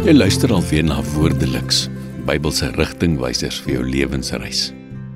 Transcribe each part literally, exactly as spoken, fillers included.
Jy luister alweer na Woordeliks, Bybelse rigtingwysers vir jou lewensreis.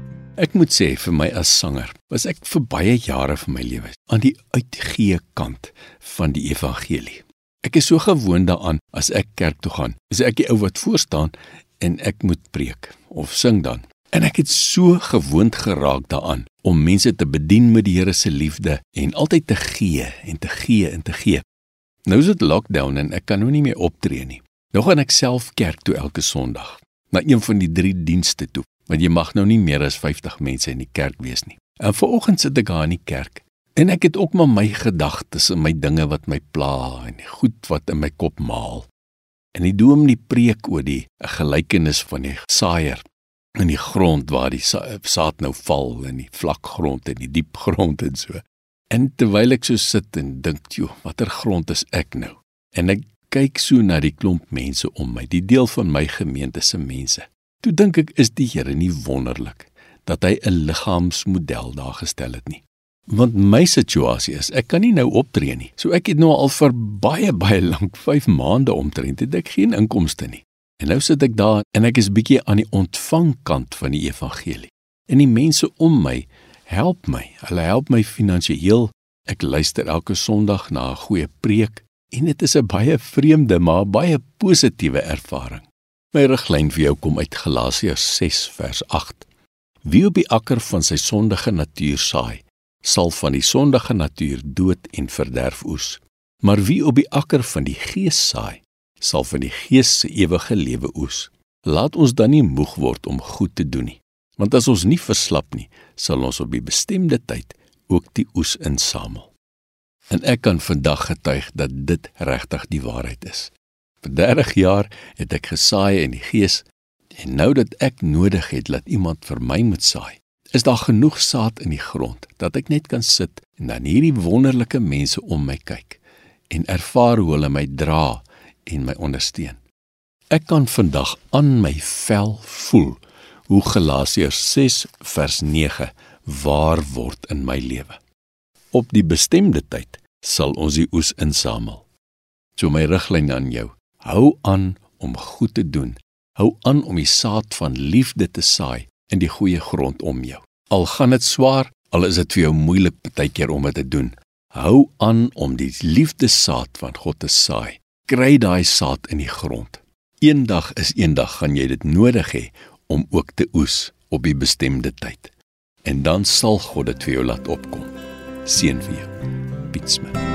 Ek moet sê, vir my as sanger, was ek vir baie jare van my lewe aan die uitgee kant van die evangelie. Ek is so gewoond daaraan, as ek kerk toe gaan, is ek die ou wat voorstaan en ek moet preek, of sing dan. En ek het so gewoond geraak daaraan, om mense te bedien met die Here se liefde, en altyd te gee, en te gee, en te gee. Nou is dit lockdown en ek kan nou nie meer optree nie. Nou gaan ek self kerk toe elke Sondag, na een van die drie dienste toe, want jy mag nou nie meer as vyftig mense in die kerk wees nie. En vanoggend sit ek daar in die kerk, en ek het ook maar my gedagtes en my dinge wat my pla, en die goed wat in my kop maal. En die dominee preek oor die gelykenis van die saaier, in die grond waar die sa saad nou val, in die vlak grond en die diep grond en so. En terwyl ek so sit en dink, joh, watter grond is ek nou? En ek kyk so na die klomp mense om my, die deel van my gemeente se mense. Toe dink ek, is die Here nie wonderlik, dat hy 'n liggaamsmodel daar gestel het nie. Want my situasie is, ek kan nie nou optree nie. So ek het nou al vir baie, baie lank, vyf maande omtrent, het ek geen inkomste nie. En nou sit ek daar, en ek is bietjie aan die ontvangkant van die evangelie. En die mense om my, help my, hulle help my finansiëel. Ek luister elke Sondag na 'n goeie preek, en dit is 'n baie vreemde, maar baie positiewe ervaring. My riglyn vir jou kom uit Galasiërs ses vers agt. Wie op die akker van sy sondige natuur saai, sal van die sondige natuur dood en verderf oes. Maar wie op die akker van die Gees saai, sal van die Gees se ewige lewe oes. Laat ons dan nie moeg word om goed te doen nie, want as ons nie verslap nie, sal ons op die bestemde tyd ook die oes insamel. En ek kan vandag getuig dat dit regtig die waarheid is. Vir dertig jaar het ek gesaai in die Gees, en nou dat ek nodig het dat iemand vir my moet saai, is daar genoeg saad in die grond, dat ek net kan sit en dan hierdie wonderlike mense om my kyk, en ervaar hoe hulle my dra en my ondersteun. Ek kan vandag aan my vel voel, hoe Galasiërs ses vers nege waar word in my lewe. Op die bestemde tyd sal ons die oes insamel. So my riglyn aan jou, hou aan om goed te doen, hou aan om die saad van liefde te saai in die goeie grond om jou. Al gaan dit swaar, al is dit vir jou moeilik partykeer om dit te doen, hou aan om die liefdesaad van God te saai. Kry daai saad in die grond. Eendag is eendag gaan jy dit nodig hê om ook te oes op die bestemde tyd. En dan sal God dit vir jou laat opkom. Seën vir jou. Piet Smit.